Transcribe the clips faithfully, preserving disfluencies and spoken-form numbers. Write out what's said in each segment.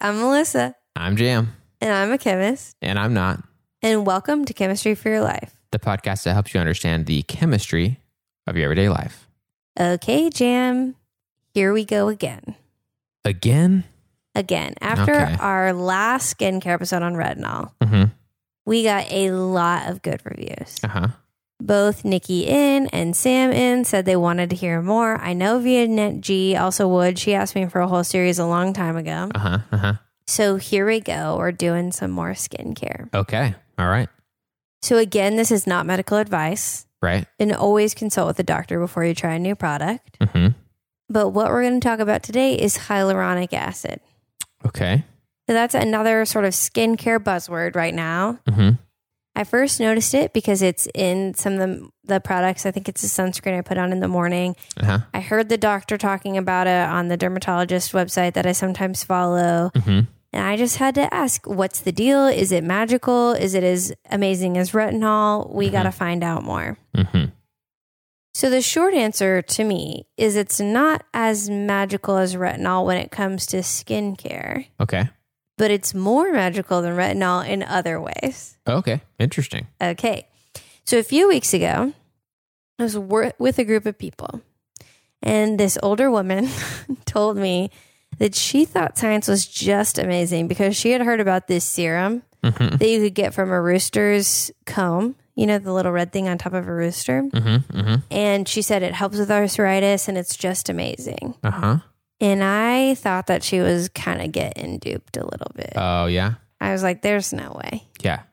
I'm Melissa. I'm Jam. And I'm a chemist. And I'm not. And welcome to Chemistry for Your Life, the podcast that helps you understand the chemistry of your everyday life. Okay, Jam. Here we go again. Again? Again. After okay. our last skincare episode on retinol, mm-hmm. we got a lot of good reviews. Uh-huh. Both Nikki in and Sam in said they wanted to hear more. I know Vietnette G also would. She asked me for a whole series a long time ago. Uh-huh. Uh-huh. So here we go. We're doing some more skincare. Okay. All right. So again, this is not medical advice. Right. And always consult with the doctor before you try a new product. Mm-hmm. But what we're going to talk about today is hyaluronic acid. Okay. So that's another sort of skincare buzzword right now. Mm-hmm. I first noticed it because it's in some of the, the products. I think it's a sunscreen I put on in the morning. Uh-huh. I heard the doctor talking about it on the dermatologist website that I sometimes follow. Mm-hmm. And I just had to ask, what's the deal? Is it magical? Is it as amazing as retinol? We mm-hmm. got to find out more. Mm-hmm. So the short answer to me is it's not as magical as retinol when it comes to skincare. Okay. But it's more magical than retinol in other ways. Okay. Interesting. Okay. So a few weeks ago, I was wor- with a group of people, and this older woman told me that she thought science was just amazing because she had heard about this serum mm-hmm. that you could get from a rooster's comb. You know, the little red thing on top of a rooster. Mm-hmm. Mm-hmm. And she said it helps with arthritis and it's just amazing. Uh-huh. And I thought that she was kind of getting duped a little bit. Oh, yeah? I was like, there's no way. Yeah.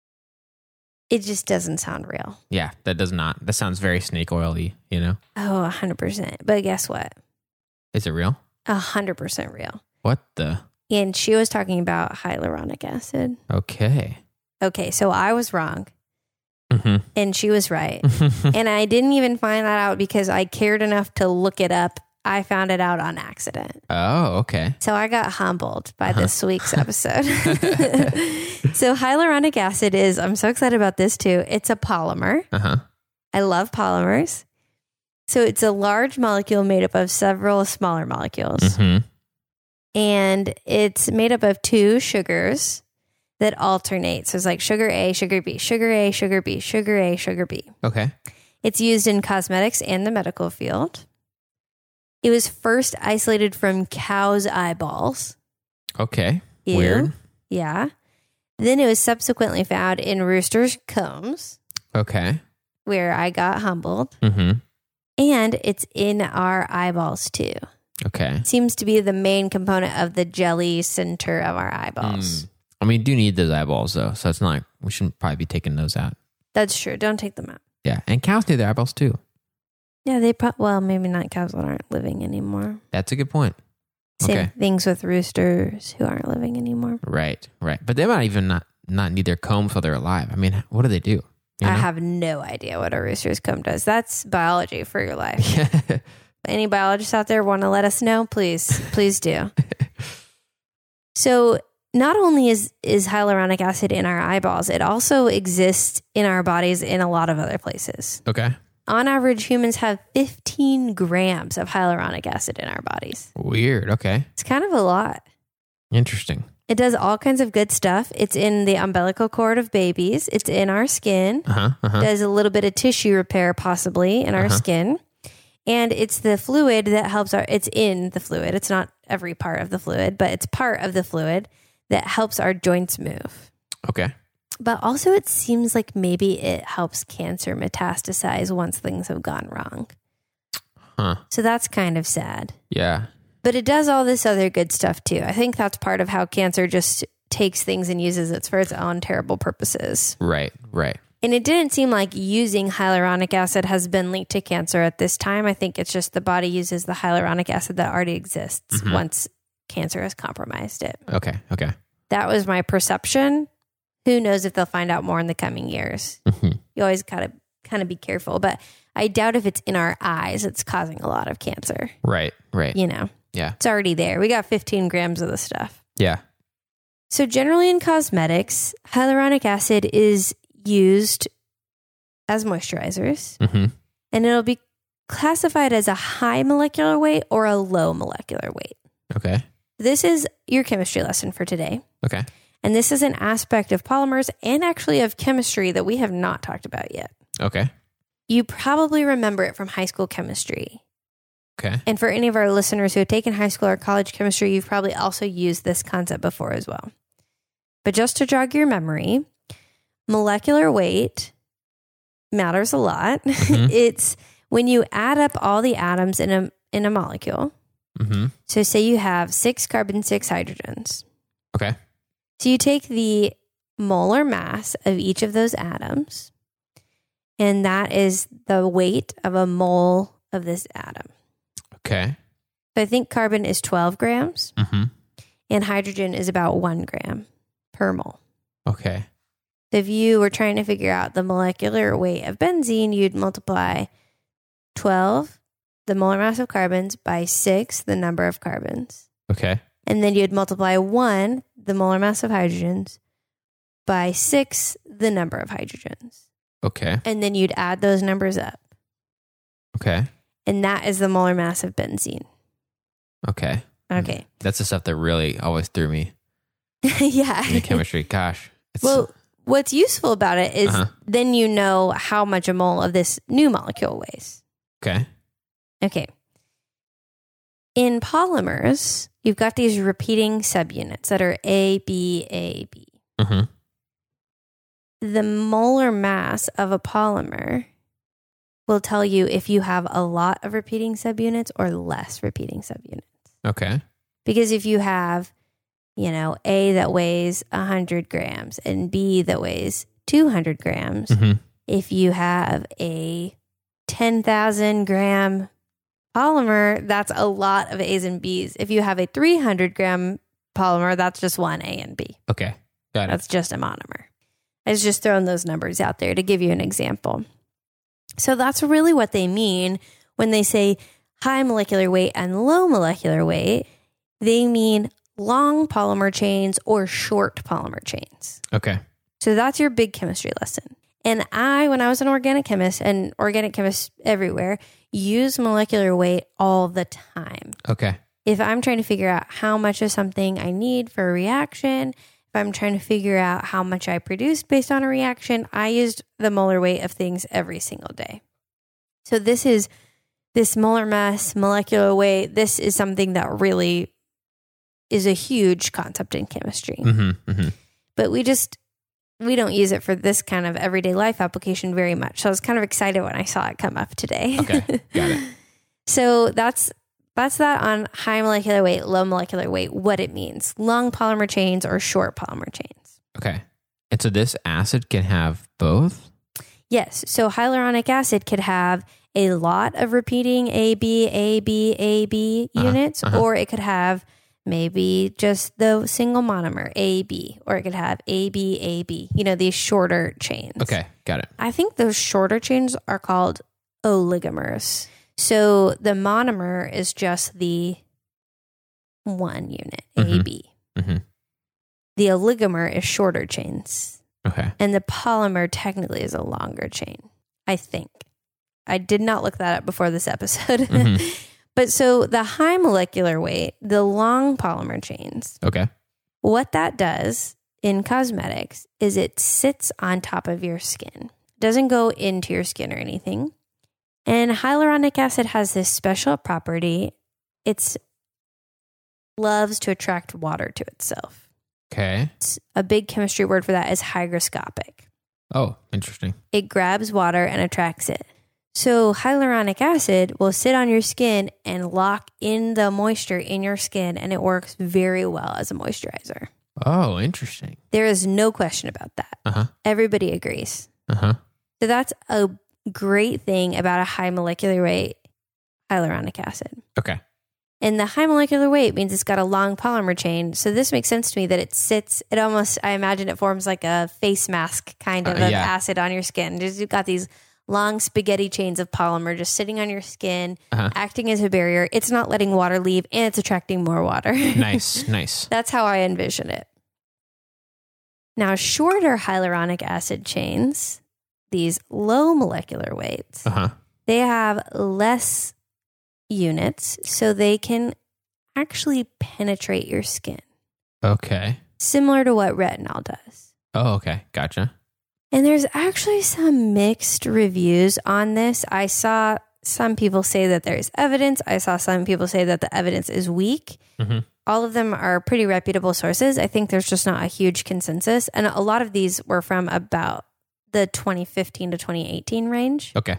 It just doesn't sound real. Yeah, that does not. That sounds very snake oily, you know? Oh, one hundred percent. But guess what? Is it real? one hundred percent real. What the? And she was talking about hyaluronic acid. Okay. Okay, so I was wrong. Mm-hmm. And she was right. And I didn't even find that out because I cared enough to look it up. I found it out on accident. Oh, okay. So I got humbled by uh-huh. this week's episode. So hyaluronic acid is, I'm so excited about this too. It's a polymer. Uh-huh. I love polymers. So it's a large molecule made up of several smaller molecules. Mm-hmm. And it's made up of two sugars that alternate. So it's like sugar A, sugar B, sugar A, sugar B, sugar A, sugar B. Okay. It's used in cosmetics and the medical field. It was first isolated from cow's eyeballs. Okay. Ew. Weird. Yeah. Then it was subsequently found in rooster's combs. Okay. Where I got humbled. Mm-hmm. And it's in our eyeballs too. Okay. Seems to be the main component of the jelly center of our eyeballs. Mm. I mean, you do need those eyeballs though, so it's not like we shouldn't probably be taking those out. That's true. Don't take them out. Yeah, and cows need their eyeballs too. Yeah, they pro- well, maybe not cows that aren't living anymore. That's a good point. Same okay. things with roosters who aren't living anymore. Right, right. But they might even not, not need their combs while they're alive. I mean, what do they do? You I know? have no idea what a rooster's comb does. That's biology for your life. Any biologists out there want to let us know? Please, please do. So not only is, is hyaluronic acid in our eyeballs, it also exists in our bodies in a lot of other places. Okay. On average, humans have fifteen grams of hyaluronic acid in our bodies. Weird. Okay. It's kind of a lot. Interesting. It does all kinds of good stuff. It's in the umbilical cord of babies. It's in our skin. Uh-huh. Uh-huh. Does a little bit of tissue repair possibly in our Uh-huh. skin. And it's the fluid that helps our, it's in the fluid. It's not every part of the fluid, but it's part of the fluid that helps our joints move. Okay. But also it seems like maybe it helps cancer metastasize once things have gone wrong. Huh. So that's kind of sad. Yeah. But it does all this other good stuff too. I think that's part of how cancer just takes things and uses it for its own terrible purposes. Right. Right. And it didn't seem like using hyaluronic acid has been linked to cancer at this time. I think it's just the body uses the hyaluronic acid that already exists Mm-hmm. once cancer has compromised it. Okay. Okay. That was my perception. Who knows if they'll find out more in the coming years. Mm-hmm. You always gotta kind of be careful. But I doubt if it's in our eyes, it's causing a lot of cancer. Right. Right. You know, Yeah. it's already there. We got fifteen grams of the stuff. Yeah. So generally in cosmetics, hyaluronic acid is used as moisturizers, Mm-hmm. and it'll be classified as a high molecular weight or a low molecular weight. Okay. This is your chemistry lesson for today. Okay. And this is an aspect of polymers and actually of chemistry that we have not talked about yet. Okay. You probably remember it from high school chemistry. Okay. And for any of our listeners who have taken high school or college chemistry, you've probably also used this concept before as well. But just to jog your memory, molecular weight matters a lot. Mm-hmm. It's when you add up all the atoms in a in a molecule. Mm-hmm. So say you have six carbons, six hydrogens. Okay. So you take the molar mass of each of those atoms, and that is the weight of a mole of this atom. Okay. So I think carbon is twelve grams, mm-hmm. and hydrogen is about one gram per mole. Okay. So if you were trying to figure out the molecular weight of benzene, you'd multiply twelve, the molar mass of carbons, by six, the number of carbons. Okay. And then you'd multiply one, the molar mass of hydrogens, by six, the number of hydrogens. Okay. And then you'd add those numbers up. Okay. And that is the molar mass of benzene. Okay. Okay. That's the stuff that really always threw me Yeah. in the chemistry. Gosh. It's, Well, what's useful about it is Uh-huh. then you know how much a mole of this new molecule weighs. okay. Okay. In polymers, you've got these repeating subunits that are A, B, A, B. Mm-hmm. The molar mass of a polymer will tell you if you have a lot of repeating subunits or less repeating subunits. Okay. Because if you have, you know, A that weighs one hundred grams and B that weighs two hundred grams, Mm-hmm. if you have a ten thousand gram polymer, that's a lot of A's and B's. If you have a three hundred gram polymer, that's just one A and B. Okay. Got it. That's just a monomer. I was just throwing those numbers out there to give you an example. So that's really what they mean when they say high molecular weight and low molecular weight. They mean long polymer chains or short polymer chains. Okay. So that's your big chemistry lesson. And I, when I was an organic chemist, and organic chemists everywhere, use molecular weight all the time. Okay. If I'm trying to figure out how much of something I need for a reaction, if I'm trying to figure out how much I produced based on a reaction, I used the molar weight of things every single day. So this is this molar mass, molecular weight. This is something that really is a huge concept in chemistry. Mm-hmm. Mm-hmm. But we just, we don't use it for this kind of everyday life application very much. So I was kind of excited when I saw it come up today. Okay. Got it. So that's That's that on high molecular weight, low molecular weight, what it means. Long polymer chains or short polymer chains. Okay. And so this acid can have both? Yes. So hyaluronic acid could have a lot of repeating A, B, A, B, A, B Uh-huh, units, uh-huh. or it could have maybe just the single monomer, A, B, or it could have A, B, A, B, you know, these shorter chains. Okay. Got it. I think those shorter chains are called oligomers. So the monomer is just the one unit, Mhm. A, B. Mm-hmm. The oligomer is shorter chains. Okay. And the polymer technically is a longer chain, I think. I did not look that up before this episode. Mhm. But so the high molecular weight, the long polymer chains, Okay. what that does in cosmetics is it sits on top of your skin. It doesn't go into your skin or anything. And hyaluronic acid has this special property. It loves to attract water to itself. Okay. It's a big chemistry word for that is hygroscopic. Oh, interesting. It grabs water and attracts it. So hyaluronic acid will sit on your skin and lock in the moisture in your skin, and it works very well as a moisturizer. Oh, interesting. There is no question about that. Uh-huh. Everybody agrees. Uh-huh. So that's a great thing about a high molecular weight hyaluronic acid. Okay. And the high molecular weight means it's got a long polymer chain. So this makes sense to me that it sits, it almost, I imagine it forms like a face mask kind of, Uh, of yeah. acid on your skin. Just, you've got these long spaghetti chains of polymer just sitting on your skin, Uh-huh. acting as a barrier. It's not letting water leave, and it's attracting more water. Nice. Nice. That's how I envision it. Now, shorter hyaluronic acid chains, these low molecular weights, Uh-huh. they have less units, so they can actually penetrate your skin, Okay. similar to what retinol does. Oh, okay. Gotcha. And there's actually some mixed reviews on this. I saw some people say that there's evidence. I saw some people say that the evidence is weak. Mm-hmm. All of them are pretty reputable sources. I think there's just not a huge consensus. And a lot of these were from about the twenty fifteen to twenty eighteen range. Okay.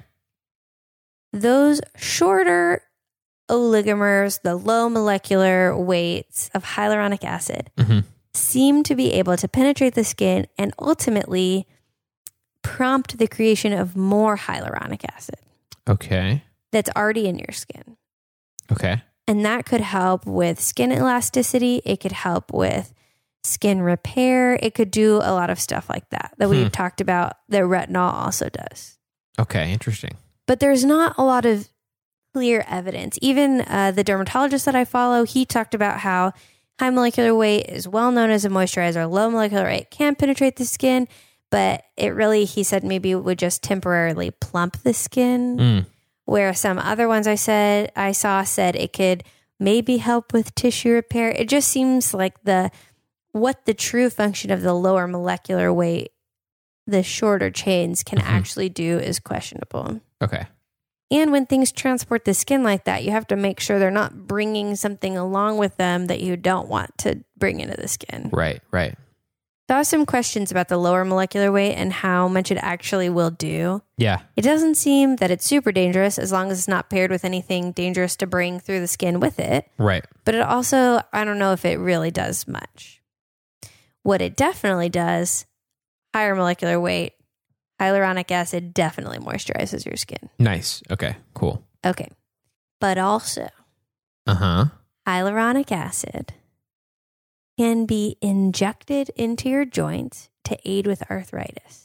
Those shorter oligomers, the low molecular weights of hyaluronic acid, Mm-hmm. seem to be able to penetrate the skin and ultimately prompt the creation of more hyaluronic acid Okay. that's already in your skin. Okay. And that could help with skin elasticity. It could help with skin repair. It could do a lot of stuff like that that Hmm. we've talked about that retinol also does. Okay. Interesting. But there's not a lot of clear evidence. Even uh, the dermatologist that I follow, he talked about how high molecular weight is well known as a moisturizer. Low molecular weight can penetrate the skin, but it really, he said, maybe it would just temporarily plump the skin. Mm. Where some other ones I said I saw said it could maybe help with tissue repair. It just seems like the what the true function of the lower molecular weight, the shorter chains can Mhm. actually do is questionable. Okay. And when things transport the skin like that, you have to make sure they're not bringing something along with them that you don't want to bring into the skin. Right. Right. So I have some questions about the lower molecular weight and how much it actually will do. Yeah. It doesn't seem that it's super dangerous as long as it's not paired with anything dangerous to bring through the skin with it. Right. But it also, I don't know if it really does much. What it definitely does, higher molecular weight, hyaluronic acid definitely moisturizes your skin. Nice. Okay. Cool. Okay. But also, Uh huh. hyaluronic acid can be injected into your joints to aid with arthritis.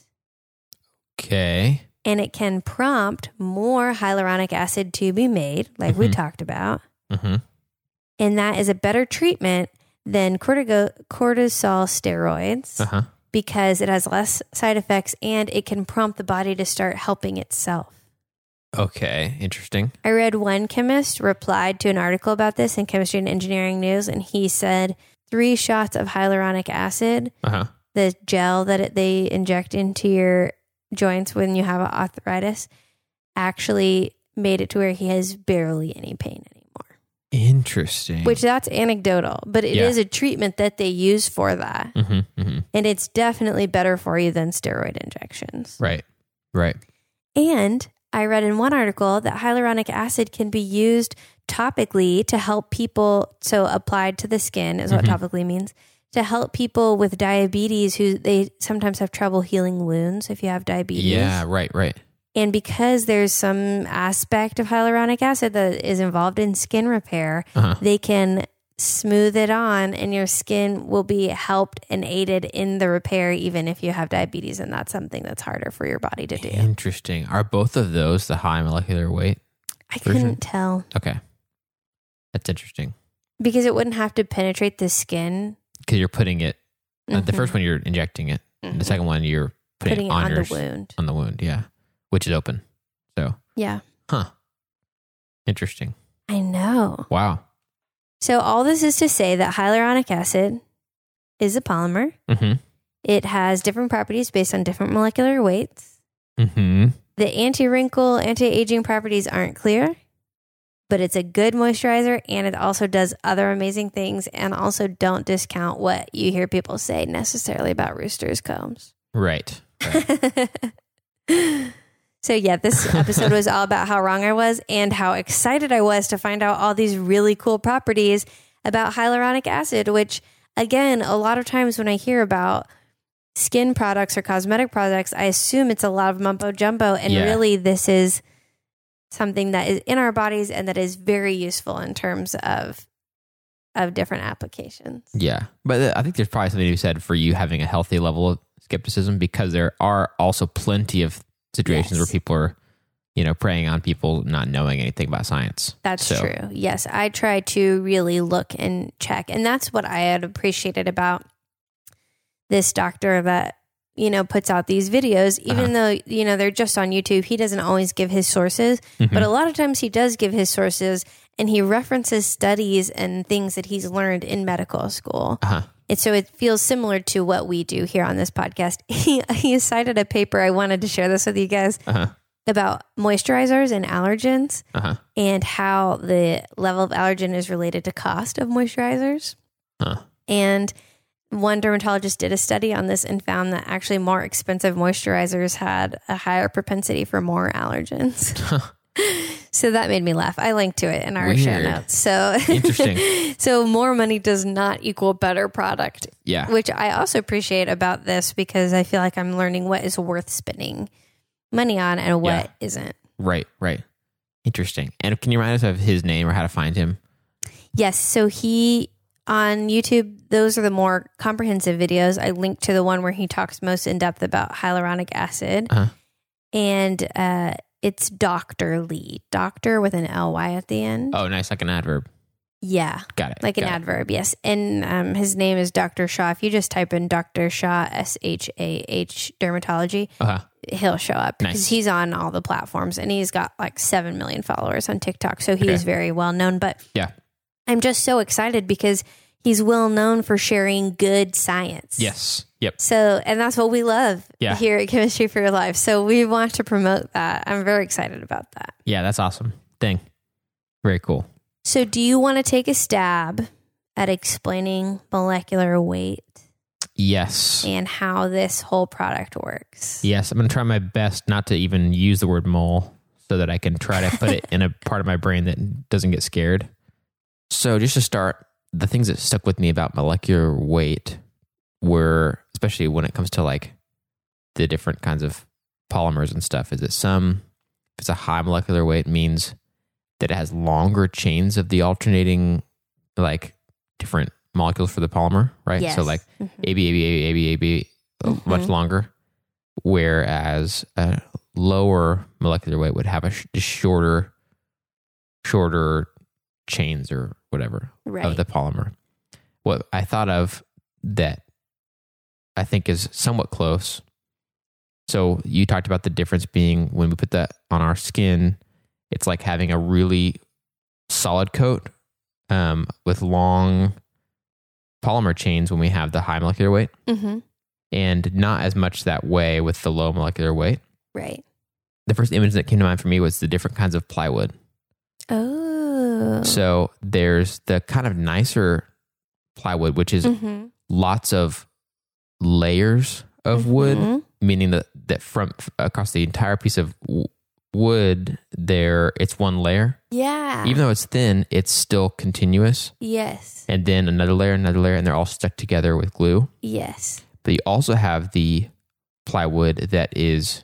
Okay. And it can prompt more hyaluronic acid to be made, like we Mhm. talked about. Mm-hmm. And that is a better treatment than cortico- cortisol steroids Uh huh. because it has less side effects and it can prompt the body to start helping itself. Okay. Interesting. I read one chemist replied to an article about this in Chemistry and Engineering News, and he said three shots of hyaluronic acid, Uh huh. the gel that it, they inject into your joints when you have arthritis, actually made it to where he has barely any pain anymore. Interesting. Which that's anecdotal, but it Yeah. is a treatment that they use for that. Mm-hmm. Mm-hmm. And it's definitely better for you than steroid injections. Right. Right. And I read in one article that hyaluronic acid can be used topically to help people. So applied to the skin is what Mhm. topically means, to help people with diabetes who they sometimes have trouble healing wounds if you have diabetes. Yeah. Right. Right. And because there's some aspect of hyaluronic acid that is involved in skin repair, Uh huh. they can smooth it on and your skin will be helped and aided in the repair even if you have diabetes, and that's something that's harder for your body to do. Interesting. Are both of those the high molecular weight? I version? couldn't tell Okay. That's interesting. because it wouldn't have to penetrate the skin. Because you're putting it, uh, the Mhm. first one you're injecting it. Mhm. The second one you're putting, Putting it it on, on your, the wound. on the wound. Yeah. Which is open. So, Yeah, huh. Interesting. I know. Wow. So all this is to say that hyaluronic acid is a polymer. Mm-hmm. It has different properties based on different molecular weights. Mm-hmm. The anti-wrinkle, anti-aging properties aren't clear, but it's a good moisturizer and it also does other amazing things. And also don't discount what you hear people say necessarily about Rooster's combs. Right. Right. So yeah, this episode was all about how wrong I was and how excited I was to find out all these really cool properties about hyaluronic acid, which again, a lot of times when I hear about skin products or cosmetic products, I assume it's a lot of mumbo jumbo. And Yeah. really this is something that is in our bodies and that is very useful in terms of of different applications. Yeah. But I think there's probably something to be said for you having a healthy level of skepticism, because there are also plenty of situations Yes. where people are, you know, preying on people not knowing anything about science. That's So- true. Yes, I try to really look and check. And that's what I had appreciated about this doctor that, you know, puts out these videos, even Uh-huh. though, you know, they're just on YouTube. He doesn't always give his sources, Mhm. but a lot of times he does give his sources and he references studies and things that he's learned in medical school. Uh-huh. And so it feels similar to what we do here on this podcast. He, he cited a paper. I wanted to share this with you guys Uh-huh. about moisturizers and allergens Uh-huh. and how the level of allergen is related to cost of moisturizers. Huh. And one dermatologist did a study on this and found that actually more expensive moisturizers had a higher propensity for more allergens. So that made me laugh. I linked to it in our Weird. show notes. So Interesting. So more money does not equal better product. Yeah. Which I also appreciate about this because I feel like I'm learning what is worth spending money on and what Yeah. isn't. Right, right. Interesting. And can you remind us of his name or how to find him? Yes. So he, on YouTube, those are the more comprehensive videos. I linked to the one where he talks most in depth about hyaluronic acid. Uh-huh. And uh, it's Doctor Lee. Doctor with an L Y at the end. Oh, nice. Like an adverb. Yeah. Got it. Like an got it. adverb, yes. And um, his name is Doctor Shah. If you just type in Doctor Shah, S H A H, dermatology, Uh-huh. he'll show up because Nice. he's on all the platforms and he's got like seven million followers on TikTok. So he Okay. is very well known. But Yeah. I'm just so excited because he's well known for sharing good science. Yes. Yep. So, and that's what we love Yeah. here at Chemistry for Your Life. So we want to promote that. I'm very excited about that. Yeah, that's awesome. Thing. Very cool. So do you want to take a stab at explaining molecular weight Yes. and how this whole product works? Yes. I'm going to try my best not to even use the word mole so that I can try to put it in a part of my brain that doesn't get scared. So just to start, the things that stuck with me about molecular weight were, especially when it comes to like the different kinds of polymers and stuff, is that some, if it's a high molecular weight, means that it has longer chains of the alternating, like different molecules for the polymer, right? Yes. So like Mhm. A B, A B, A B, A B, A B, Mhm. much longer. Whereas a lower molecular weight would have a sh- just shorter, shorter chains or whatever Right. of the polymer. What I thought of that I think is somewhat close. So you talked about the difference being when we put that on our skin, it's like having a really solid coat um, with long polymer chains when we have the high molecular weight, Mhm. and not as much that way with the low molecular weight. Right. The first image that came to mind for me was the different kinds of plywood. Oh. So there's the kind of nicer plywood, which is Mhm. lots of layers of wood, Mhm. meaning that, that from across the entire piece of w- wood, there it's one layer. Yeah. Even though it's thin, it's still continuous. Yes. And then another layer, another layer, and they're all stuck together with glue. Yes. But you also have the plywood that is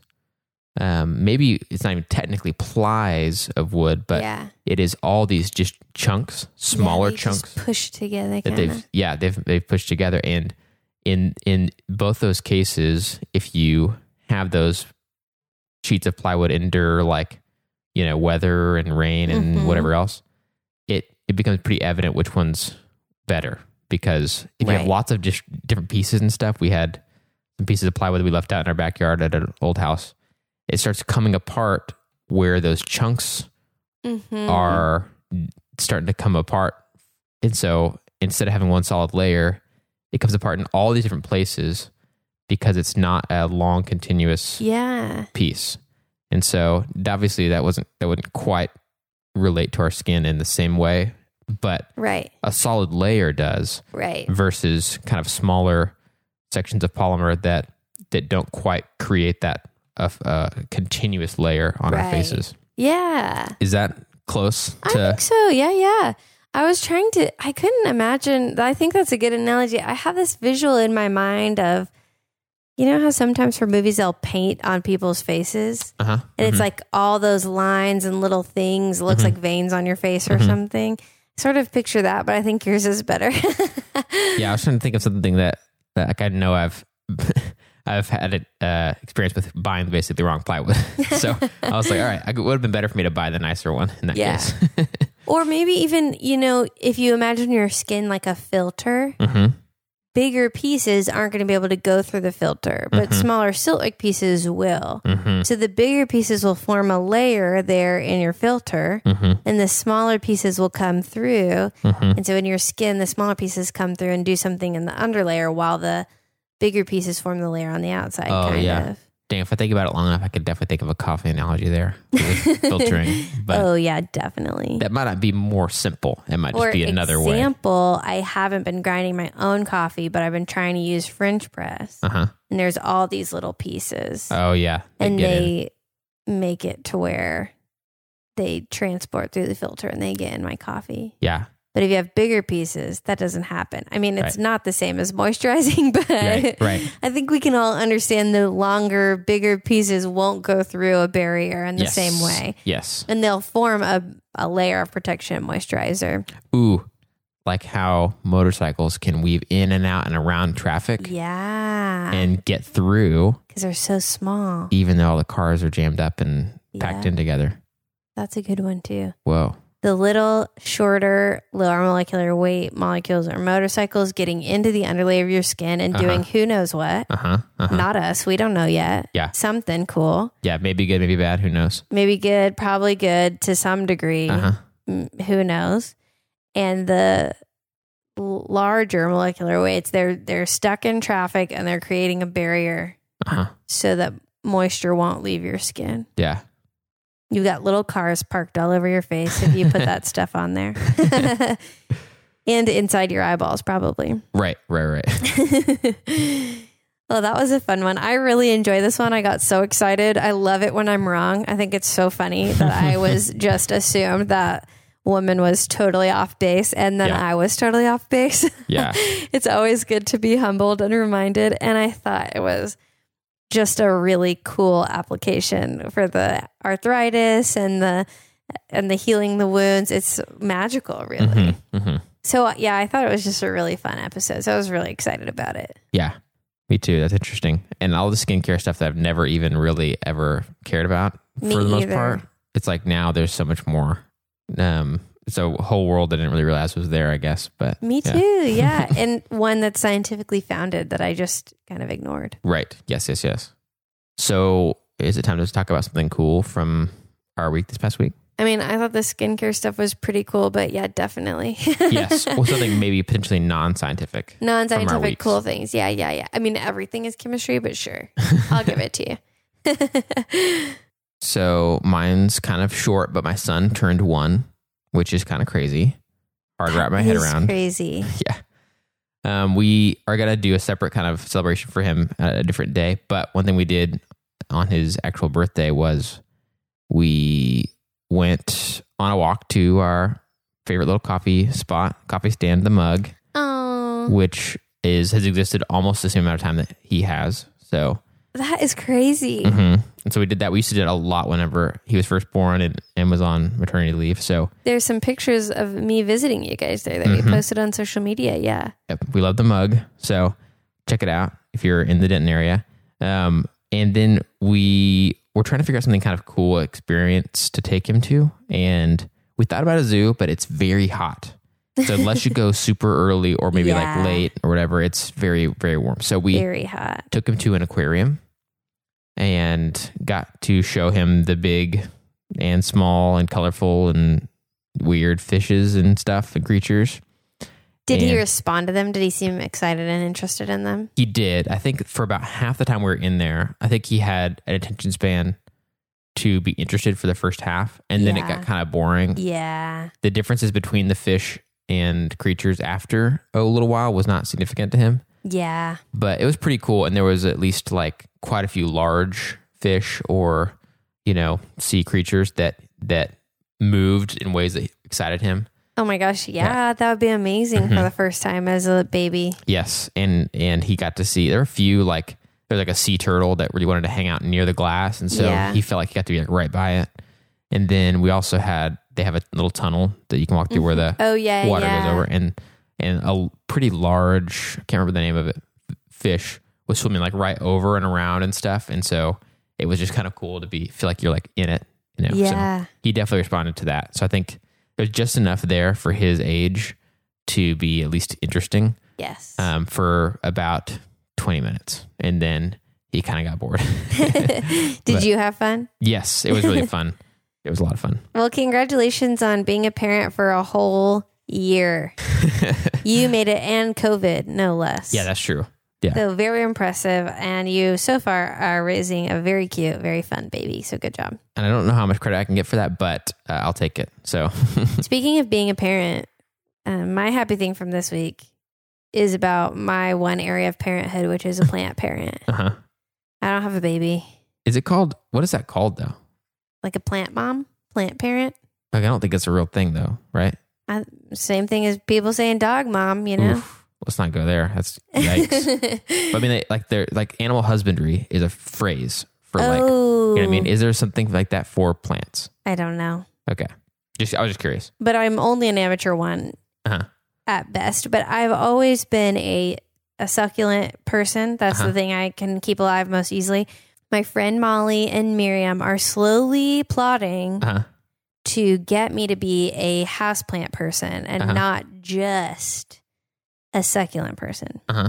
um, maybe it's not even technically plies of wood, but yeah. it is all these just chunks, smaller yeah, they chunks just pushed together. that Kinda. they've yeah they've they've pushed together. And in in both those cases, if you have those sheets of plywood endure like you know weather and rain and Mhm. whatever else, it it becomes pretty evident which one's better. Because if you Right. have lots of just different pieces and stuff, we had some pieces of plywood that we left out in our backyard at an old house. It starts coming apart where those chunks Mhm. are starting to come apart. And so instead of having one solid layer, it comes apart in all these different places because it's not a long continuous Yeah. piece. And so obviously that wasn't that wouldn't quite relate to our skin in the same way, but Right. a solid layer does Right. versus kind of smaller sections of polymer that that don't quite create that uh, uh, continuous layer on our Right. faces. Yeah. Is that close I to think so. Yeah, yeah. I was trying to, I couldn't imagine. I think that's a good analogy. I have this visual in my mind of, you know how sometimes for movies they'll paint on people's faces uh-huh and it's like all those lines and little things. It looks Mhm. like veins on your face or Mhm. something. Sort of picture that, but I think yours is better. Yeah, I was trying to think of something that, that like I know I've I've had an uh, experience with buying basically the wrong plywood. So I was like, all right, it would have been better for me to buy the nicer one in that Yeah. case. Or maybe even, you know, if you imagine your skin like a filter, hmm bigger pieces aren't going to be able to go through the filter, but Mhm. smaller silt-like pieces will. Mhm. So the bigger pieces will form a layer there in your filter, Mhm. and the smaller pieces will come through. Mhm. And so in your skin, the smaller pieces come through and do something in the underlayer while the bigger pieces form the layer on the outside, Oh, kind yeah. of. Dang, if I think about it long enough, I could definitely think of a coffee analogy there with filtering. But Oh, yeah, definitely. that might not be more simple. It might just For be another way. example, I haven't been grinding my own coffee, but I've been trying to use French press. Uh huh. And there's all these little pieces. Oh yeah. They and get in. they make it to where they transport through the filter and they get in my coffee. Yeah. But if you have bigger pieces, that doesn't happen. I mean, it's Right. not the same as moisturizing, but Right. Right. I think we can all understand the longer, bigger pieces won't go through a barrier in the Yes. same way. Yes. And they'll form a, a layer of protection moisturizer. Ooh, like how motorcycles can weave in and out and around traffic Yeah. and get through, Because they're so small. even though all the cars are jammed up and packed Yeah. in together. That's a good one, too. Whoa. The little, shorter, lower molecular weight molecules or motorcycles getting into the underlayer of your skin and Uh-huh. doing who knows what. Uh huh. Uh huh. Not us. We don't know yet. Yeah. Something cool. Yeah. Maybe good, maybe bad. Who knows? Maybe good, probably good to some degree. Uh huh. Mm, Who knows? And the l- larger molecular weights, they're they're stuck in traffic and they're creating a barrier Uh huh. so that moisture won't leave your skin. Yeah. You've got little cars parked all over your face if you put that stuff on there. And inside your eyeballs, probably. Right. Right. Right. Well, that was a fun one. I really enjoy this one. I got so excited. I love it when I'm wrong. I think it's so funny that I was just assumed that woman was totally off base and then Yeah. I was totally off base. Yeah. It's always good to be humbled and reminded. And I thought it was just a really cool application for the arthritis and the and the healing the wounds. It's magical, really. Mm-hmm. Mm-hmm. So yeah, I thought it was just a really fun episode. So I was really excited about it. Yeah. Me too. That's interesting. And all the skincare stuff that I've never even really ever cared about Me for the most either. part. It's like now there's so much more. Um, so a whole world I didn't really realize was there, I guess. But Me yeah. too. Yeah. And one that's scientifically founded that I just kind of ignored. Right. Yes, yes, yes. So is it time to talk about something cool from our week this past week? I mean, I thought the skincare stuff was pretty cool, but yeah, definitely. Yes. Well, something maybe potentially non-scientific. from our Non-scientific weeks. cool things. Yeah, yeah, yeah. I mean, everything is chemistry, but sure. I'll give it to you. So mine's kind of short, but my son turned one, which is kind of crazy. Hard to wrap my head That is around. crazy. Yeah. Um, we are going to do a separate kind of celebration for him at a different day. But one thing we did on his actual birthday was we went on a walk to our favorite little coffee spot, coffee stand, The Mug, Oh, which is has existed almost the same amount of time that he has. So, that is crazy. mhm. And so we did that. We used to do it a lot whenever he was first born and, and was on maternity leave. So There's some pictures of me visiting you guys there that Mhm. we posted on social media. Yeah. yep, we love The Mug. So check it out if you're in the Denton area. Um, and then we were trying to figure out something kind of cool experience to take him to. And we thought about a zoo, but it's very hot. So unless you go super early or maybe Yeah. like late or whatever, it's very, very warm. So we Very hot. took him to an aquarium and got to show him the big and small and colorful and weird fishes and stuff and creatures. Did he And- respond to them? Did he seem excited and interested in them? He did. I think for about half the time we were in there, I think he had an attention span to be interested for the first half, and then it Yeah. got kind of boring. Yeah. The differences between the fish and creatures after a little while was not significant to him, Yeah. but it was pretty cool. And there was at least like quite a few large fish or, you know, sea creatures that, that moved in ways that excited him. Oh my gosh. Yeah. That would be amazing for Mhm. the first time as a baby. Yes, and and he got to see there were a few like there's like a sea turtle that really wanted to hang out near the glass, and so Yeah. he felt like he got to be like right by it. And then we also had they have a little tunnel that you can walk through where the Oh, yeah. water yeah. goes over, and and a pretty large I can't remember the name of it fish was swimming like right over and around and stuff, and so it was just kind of cool to be feel like you're like in it, you know. Yeah. So he definitely responded to that. So I think there's just enough there for his age to be at least interesting. Yes. Um, for about twenty minutes. And then he kind of got bored. Did But you have fun? Yes, it was really fun. It was a lot of fun. Well, congratulations on being a parent for a whole year. You made it, and COVID, no less. Yeah, that's true. Yeah. So very impressive. And you so far are raising a very cute, very fun baby. So good job. And I don't know how much credit I can get for that, but uh, I'll take it. So Speaking of being a parent, um, my happy thing from this week is about my one area of parenthood, which is a plant parent. uh-huh. I don't have a baby. Is it called, what is that called though? Like a plant mom, plant parent. Like, I don't think it's a real thing though, right? I, same thing as people saying dog mom, you know? Oof, let's not go there. That's yikes. But I mean, they, like they're like animal husbandry is a phrase for like, you know what I mean? Is there something like that for plants? I don't know. Okay. Just, I was just curious. But I'm only an amateur one Uh-huh. at best. But I've always been a, a succulent person. That's Uh-huh. the thing I can keep alive most easily. My friend Molly and Miriam are slowly plotting Uh-huh. to get me to be a houseplant person and Uh-huh. not just a succulent person. Uh-huh.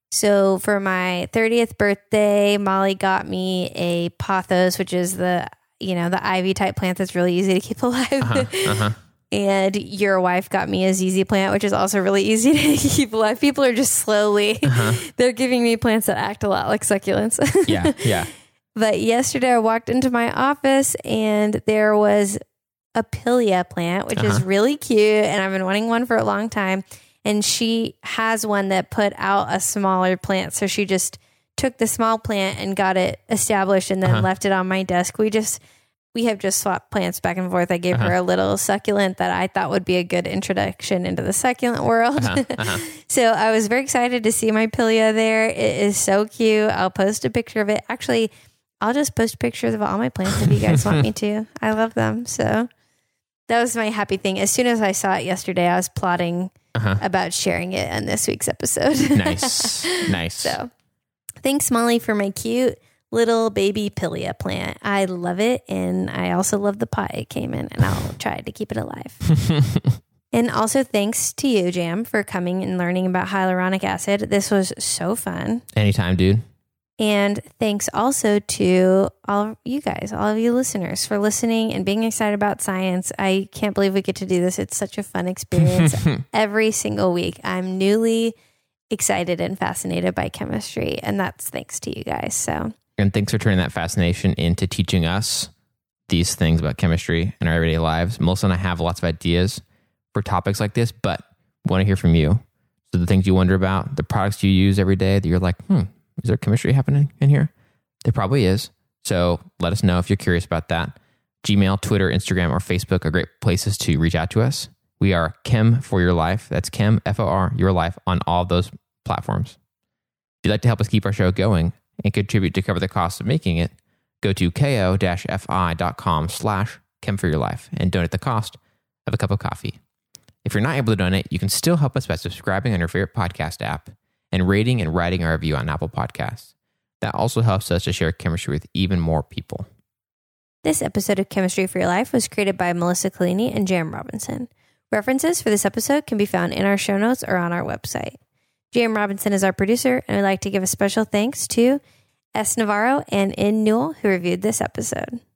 So for my thirtieth birthday, Molly got me a pothos, which is the, you know, the ivy type plant that's really easy to keep alive. Uh-huh. Uh-huh. And your wife got me a Z Z plant, which is also really easy to keep alive. People are just slowly, Uh-huh. they're giving me plants that act a lot like succulents. Yeah. Yeah. But yesterday I walked into my office and there was a Pilia plant, which is Uh-huh. really cute. And I've been wanting one for a long time. And she has one that put out a smaller plant. So she just took the small plant and got it established and then Uh-huh. left it on my desk. We just, we have just swapped plants back and forth. I gave Uh-huh. her a little succulent that I thought would be a good introduction into the succulent world. Uh-huh. Uh-huh. So I was very excited to see my Pilia there. It is so cute. I'll post a picture of it. Actually, I'll just post pictures of all my plants if you guys want me to. I love them. So that was my happy thing. As soon as I saw it yesterday, I was plotting Uh-huh. about sharing it in this week's episode. Nice. Nice. So thanks, Molly, for my cute little baby Pilia plant. I love it. And I also love the pot it came in, and I'll try to keep it alive. And also thanks to you, Jam, for coming and learning about hyaluronic acid. This was so fun. Anytime, dude. And thanks also to all of you guys, all of you listeners, for listening and being excited about science. I can't believe we get to do this. It's such a fun experience. Every single week, I'm newly excited and fascinated by chemistry. And that's thanks to you guys. So, And thanks for turning that fascination into teaching us these things about chemistry in our everyday lives. Melissa and I have lots of ideas for topics like this, but want to hear from you. So the things you wonder about, the products you use every day that you're like, hmm, is there chemistry happening in here? There probably is. So let us know if you're curious about that. Gmail, Twitter, Instagram, or Facebook are great places to reach out to us. We are Chem for Your Life. That's Chem, F O R, Your Life on all of those platforms. If you'd like to help us keep our show going and contribute to cover the cost of making it, go to ko-fi.com slash Chem for Your Life and donate the cost of a cup of coffee. If you're not able to donate, you can still help us by subscribing on your favorite podcast app and rating and writing our review on Apple Podcasts. That also helps us to share chemistry with even more people. this episode of Chemistry for Your Life was created by Melissa Collini and Jam Robinson. References for this episode can be found in our show notes or on our website. Jam Robinson is our producer, and we'd like to give a special thanks to S. Navarro and In Newell, who reviewed this episode.